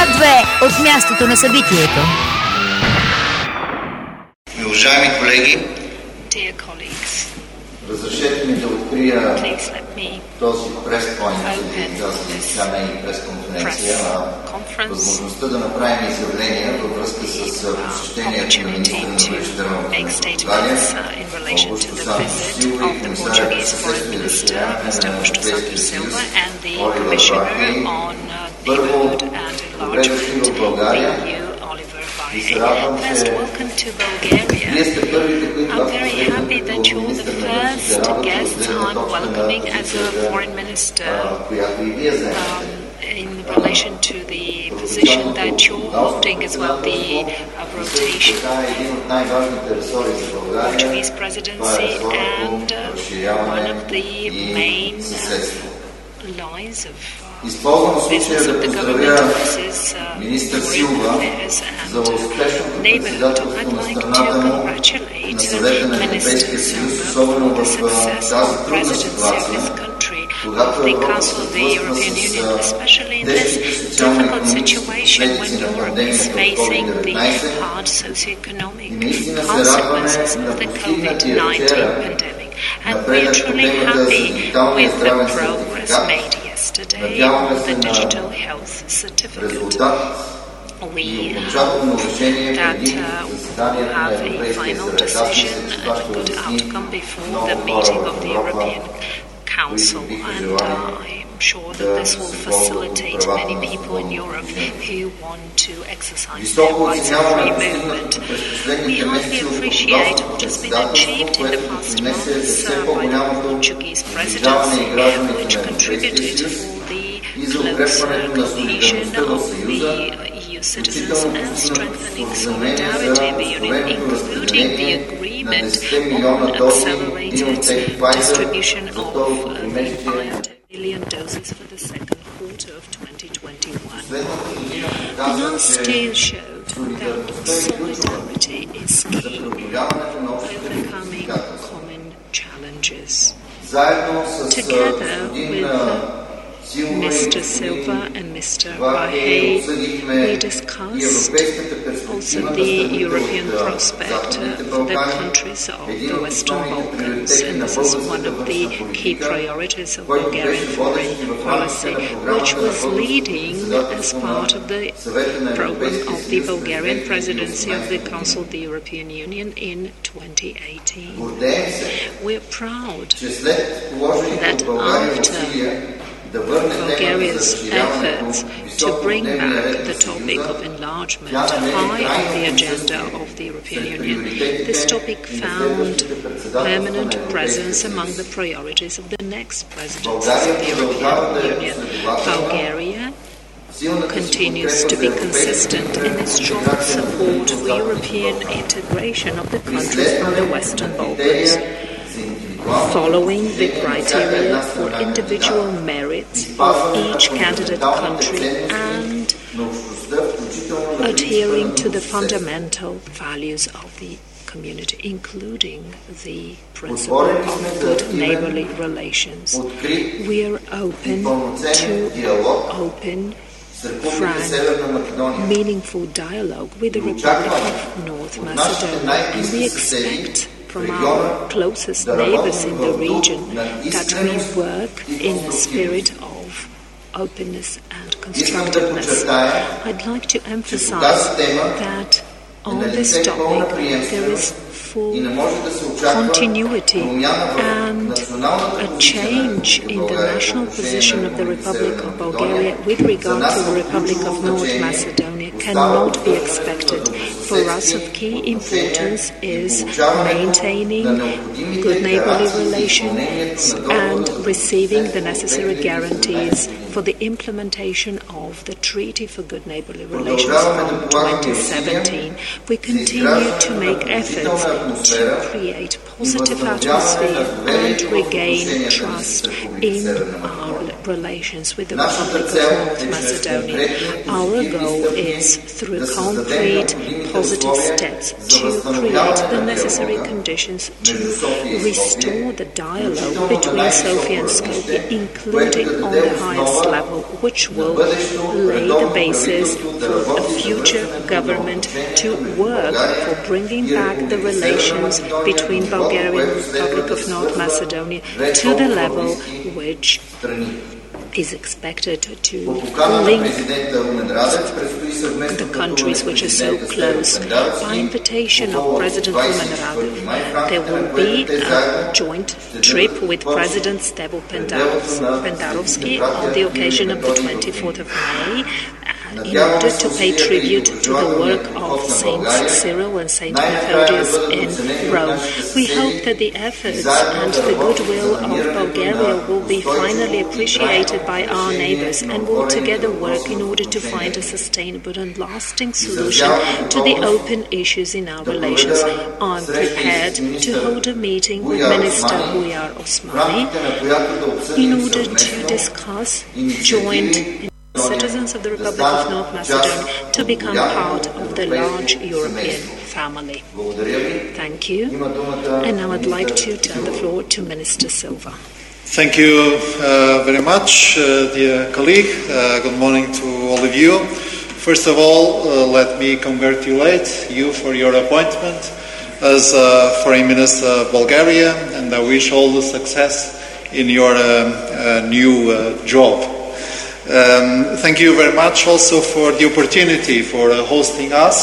Частта 2 от мястото на събитието. Уважаеми колеги, Dear colleagues, разрешете ми да открия please let me този прес-пойнт или тази прес-конференция на възможността да направим изявления във връзка с посещението на министра на външните работи на Португалия, Augusto Santos Silva и комисаря по съседствие Дъщеря Мистер Silva and the Commissioner on Neighborhood and Enlargement, EU, Oliver Varhey. First, welcome to Bulgaria. I'm very happy that you're the first guests I'm welcoming as a foreign minister in relation to the position that you're holding as well, the rotation Portuguese presidency and one of the main lines of business of the government. This is foreign affairs and neighborhood. I'd like to congratulate Minister Silva for the success of the presidency of his country, of the Council of the European Union, especially in this difficult situation when Europe is facing the hard socioeconomic consequences of the COVID-19 pandemic. And we're truly happy with the progress made yesterday on the digital health certificate. We have a final decision and a good outcome before the meeting of the European Council, and I'm sure that this will facilitate many people in Europe who want to exercise their rights of free movement. We highly appreciate what has been achieved in the past months by the Portuguese presidency, which contributed for the closer cohesion of the EU citizens and strengthening solidarity in the Union, including the agreement on accelerated distribution of 5 million doses for the second quarter of 2021. The last year showed that solidarity is key, overcoming common challenges. Together with Mr. Silva and Mr. Varhey, we discussed also the European prospect for the countries of the Western Balkans, and this is one of the key priorities of Bulgarian foreign policy, which was leading as part of the program of the Bulgarian presidency of the Council of the European Union in 2018. We're proud that after Bulgaria's efforts to bring back the topic of enlargement high on the agenda of the European Union, this topic found permanent presence among the priorities of the next presidencies of the European Union. Bulgaria continues to be consistent in its strong support for European integration of the countries from the Western Balkans, following the criteria for individual merits of each candidate country and adhering to the fundamental values of the community, including the principle of good neighborly relations. We are open to frank, meaningful dialogue with the Republic of North Macedonia, and we expect from our closest neighbors in the region that we work in a spirit of openness and constructiveness. I'd like to emphasize that on this topic there is full continuity and a change in the national position of the Republic of Bulgaria with regard to the Republic of North Macedonia cannot be expected. For us, of key importance is maintaining good neighborly relations and receiving the necessary guarantees for the implementation of the Treaty for Good Neighborly Relations from 2017. We continue to make efforts to create positive atmosphere and regain trust in our relations with the Republic of North Macedonia. Our goal is, through concrete, positive steps, to create the necessary conditions to restore the dialogue between Sofia and Skopje, including on the highest level, which will lay the basis for a future government to work for bringing back the relations between Bulgaria and the Republic of North Macedonia to the level which is expected to link the countries which are so close. By invitation of President Rumen Radev, there will be a joint trip with President Stevo Pendarovsky on the occasion of the 24th of May, in order to pay tribute to the work of Saints Cyril and Saint Methodius in Rome. We hope that the efforts and the goodwill of Bulgaria will be finally appreciated by our neighbors and will together work in order to find a sustainable and lasting solution to the open issues in our relations. I'm prepared to hold a meeting with Minister Bujar Osmani in order to discuss joint citizens of the Republic of North Macedonia to become part of the large European family. Thank you. And now I'd like to turn the floor to Minister Silva. Thank you very much, dear colleague. Good morning to all of you. First of all, let me congratulate you for your appointment as Foreign Minister of Bulgaria, and I wish all the success in your new job. Thank you very much also for the opportunity for hosting us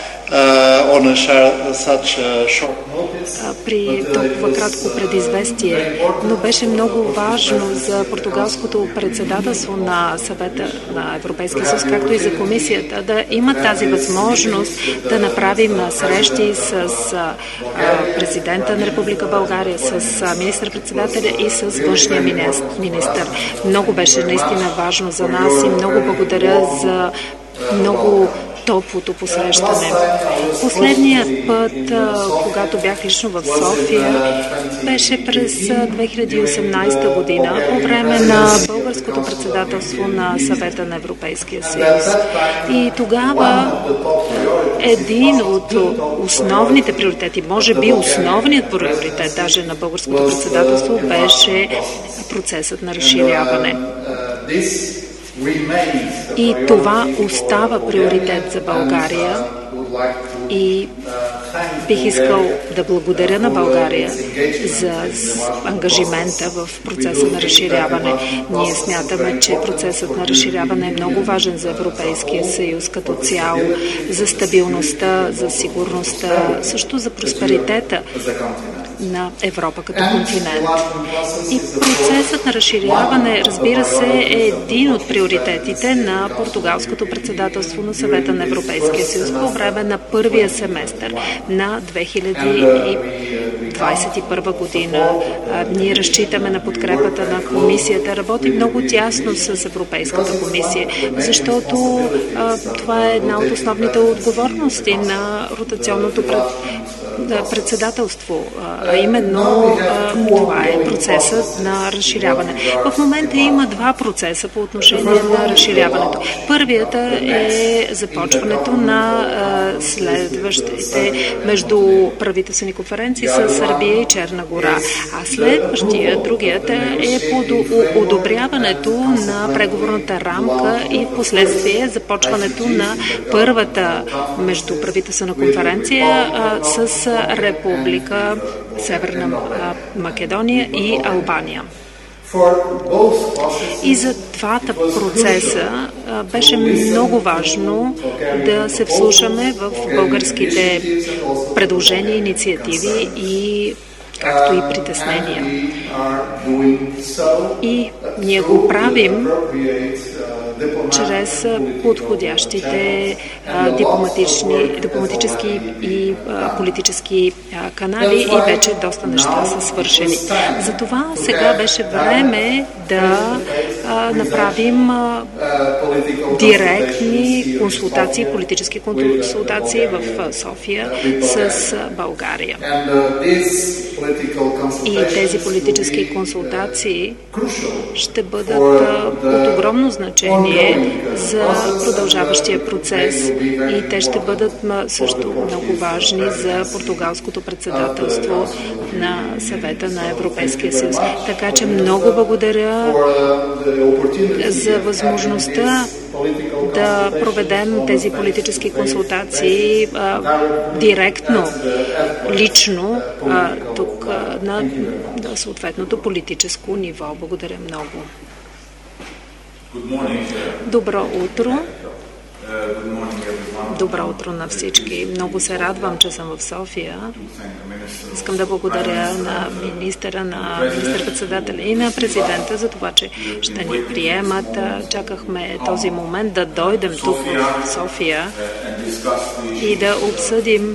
on such short notice. При толкова кратко предизвестие, но беше много важно за португалското председателство на Съвета на Европейския съюз, както и за комисията, да имат тази възможност да направим срещи с президента на Република България, с министър-председателя и с външния министър. Много беше наистина важно за нас и много благодаря за много топлото посрещане. Последният път, когато бях лично в София, беше през 2018 година, по време на българското председателство на Съвета на Европейския съюз. И тогава един от основните приоритети, може би основният приоритет даже на българското председателство, беше процесът на разширяване. И това остава приоритет за България и бих искал да благодаря на България за ангажимента в процеса на разширяване. Ние смятаме, че процесът на разширяване е много важен за Европейския съюз като цяло, за стабилността, за сигурността, също за просперитета на Европа като континент. И процесът на разширяване, разбира се, е един от приоритетите на португалското председателство на Съвета на Европейския съюз по време на първия семестър на 2021 година. Ние разчитаме на подкрепата на комисията, работим много тясно с Европейската комисия, защото това е една от основните отговорности на ротационното председателство, а именно това е процесът на разширяване. В момента има два процеса по отношение на разширяването. Първият е започването на следващите между правителствени конференции с Сърбия и Черна гора, а следващия, другият е по одобряването на преговорната рамка и в последствие започването на първата междуправителствена конференция с Република Северна Македония и Албания. И за двата процеса беше много важно да се вслушаме в българските предложения, инициативи и както и притеснения. И ние го правим чрез подходящите дипломатически и политически канали и вече доста неща са свършени. Затова сега беше време да направим директни консултации, политически консултации в София с България. И тези политически консултации ще бъдат от огромно значение за продължаващия процес и те ще бъдат също много важни за португалското председателство на Съвета на Европейския съюз. Така че много благодаря за възможността да проведем тези политически консултации директно, лично, тук на съответното политическо ниво. Благодаря много. Добро утро. Добро утро на всички. Много се радвам, че съм в София. Искам да благодаря на министър-председателя и на президента за това, че ще ни приемат. Чакахме този момент да дойдем тук в София и да обсъдим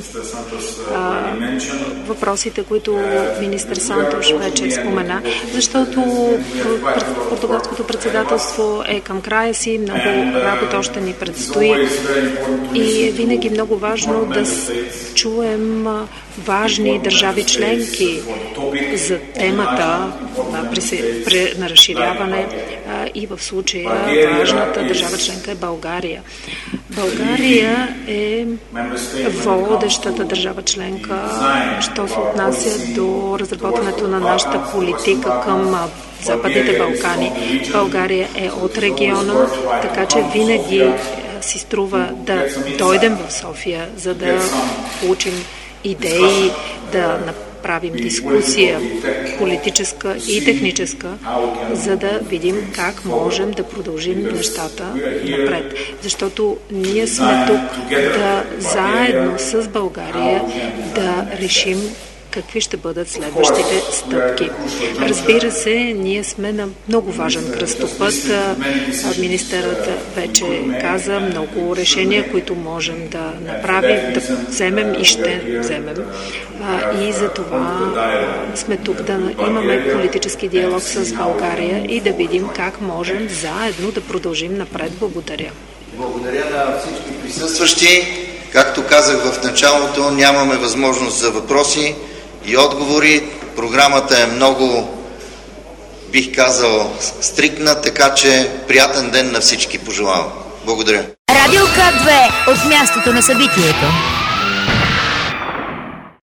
въпросите, които министър Сантош вече спомена, защото португалското председателство е към края си, много работа още ни предстои и е винаги много важно да чуем важни държави членки за темата на разширяване и в случая важната държава членка е България. България е водещата държава членка, що се отнася до разработването на нашата политика към Западните Балкани. България е от региона, така че винаги си струва да дойдем в София, за да получим идеи, да направим дискусия политическа и техническа, за да видим как можем да продължим нещата напред. Защото ние сме тук да заедно с България да решим какви ще бъдат следващите стъпки. Разбира се, ние сме на много важен кръстопът. Министърът вече каза много решения, които можем да направим, да вземем и ще вземем. И за това сме тук да имаме политически диалог с България и да видим как можем заедно да продължим напред. Благодаря. Благодаря на всички присъстващи. Както казах в началото, нямаме възможност за въпроси и отговори. Програмата е много, бих казал, стриктна, така че приятен ден на всички пожелавам. Благодаря. Радио К2 от мястото на събитието.